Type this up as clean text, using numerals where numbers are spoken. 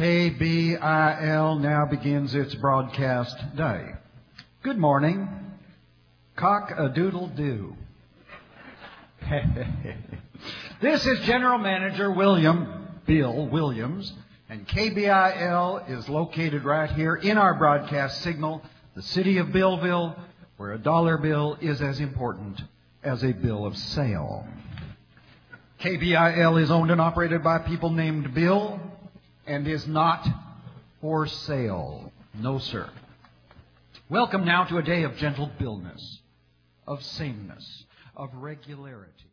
KBIL now begins its broadcast day. Good morning. Cock-a-doodle-doo. This is General Manager Bill Williams, and KBIL is located right here in our broadcast signal, the city of Billville, where a dollar bill is as important as a bill of sale. KBIL is owned and operated by people named Bill and is not for sale. No, sir. Welcome now to a day of gentle Billness, of sameness, of regularity.